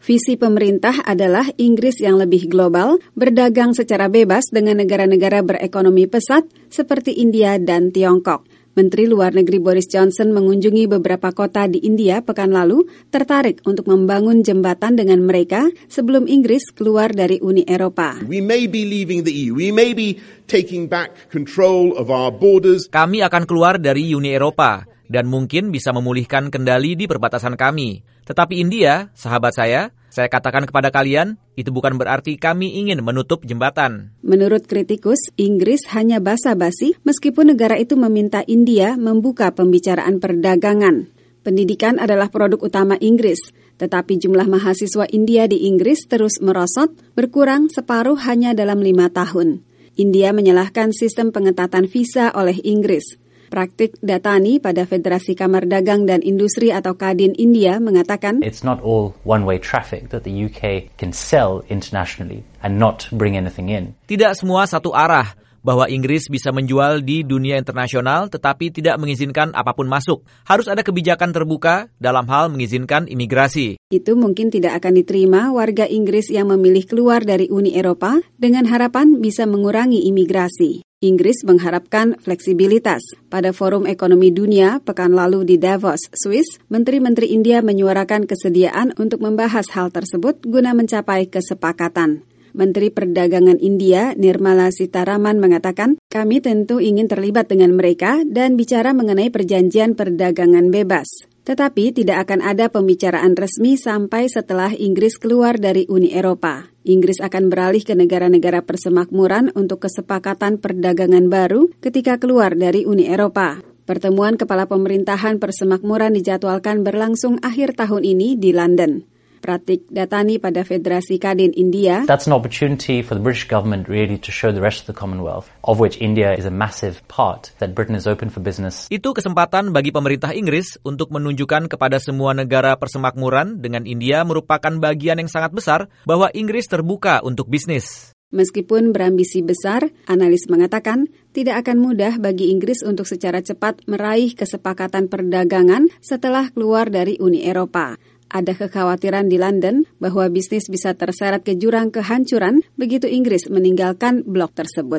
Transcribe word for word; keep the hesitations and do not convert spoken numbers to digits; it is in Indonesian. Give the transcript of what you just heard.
Visi pemerintah adalah Inggris yang lebih global, berdagang secara bebas dengan negara-negara berekonomi pesat seperti India dan Tiongkok. Menteri Luar Negeri Boris Johnson mengunjungi beberapa kota di India pekan lalu, tertarik untuk membangun jembatan dengan mereka sebelum Inggris keluar dari Uni Eropa. We may be leaving the E U. We may be taking back control of our borders. Kami akan keluar dari Uni Eropa dan mungkin bisa memulihkan kendali di perbatasan kami. Tetapi India, sahabat saya, saya katakan kepada kalian, itu bukan berarti kami ingin menutup jembatan. Menurut kritikus, Inggris hanya basa-basi meskipun negara itu meminta India membuka pembicaraan perdagangan. Pendidikan adalah produk utama Inggris, tetapi jumlah mahasiswa India di Inggris terus merosot, berkurang separuh hanya dalam lima tahun. India menyalahkan sistem pengetatan visa oleh Inggris. Praktik Datani pada Federasi Kamar Dagang dan Industri atau Kadin India mengatakan, It's not all one-way traffic that the U K can sell internationally and not bring anything in. Tidak semua satu arah, bahwa Inggris bisa menjual di dunia internasional tetapi tidak mengizinkan apapun masuk. Harus ada kebijakan terbuka dalam hal mengizinkan imigrasi. Itu mungkin tidak akan diterima warga Inggris yang memilih keluar dari Uni Eropa dengan harapan bisa mengurangi imigrasi. Inggris mengharapkan fleksibilitas. Pada Forum Ekonomi Dunia pekan lalu di Davos, Swiss, Menteri-Menteri India menyuarakan kesediaan untuk membahas hal tersebut guna mencapai kesepakatan. Menteri Perdagangan India, Nirmala Sitharaman, mengatakan, kami tentu ingin terlibat dengan mereka dan bicara mengenai perjanjian perdagangan bebas. Tetapi tidak akan ada pembicaraan resmi sampai setelah Inggris keluar dari Uni Eropa. Inggris akan beralih ke negara-negara persemakmuran untuk kesepakatan perdagangan baru ketika keluar dari Uni Eropa. Pertemuan kepala pemerintahan persemakmuran dijadwalkan berlangsung akhir tahun ini di London. Pratik Datani pada Federasi Kadin India. That's an opportunity for the British government really to show the rest of the Commonwealth, of which India is a massive part, that Britain is open for business. Itu kesempatan bagi pemerintah Inggris untuk menunjukkan kepada semua negara persemakmuran dengan India merupakan bagian yang sangat besar bahwa Inggris terbuka untuk bisnis. Meskipun berambisi besar, analis mengatakan tidak akan mudah bagi Inggris untuk secara cepat meraih kesepakatan perdagangan setelah keluar dari Uni Eropa. Ada kekhawatiran di London bahwa bisnis bisa terseret ke jurang kehancuran begitu Inggris meninggalkan blok tersebut.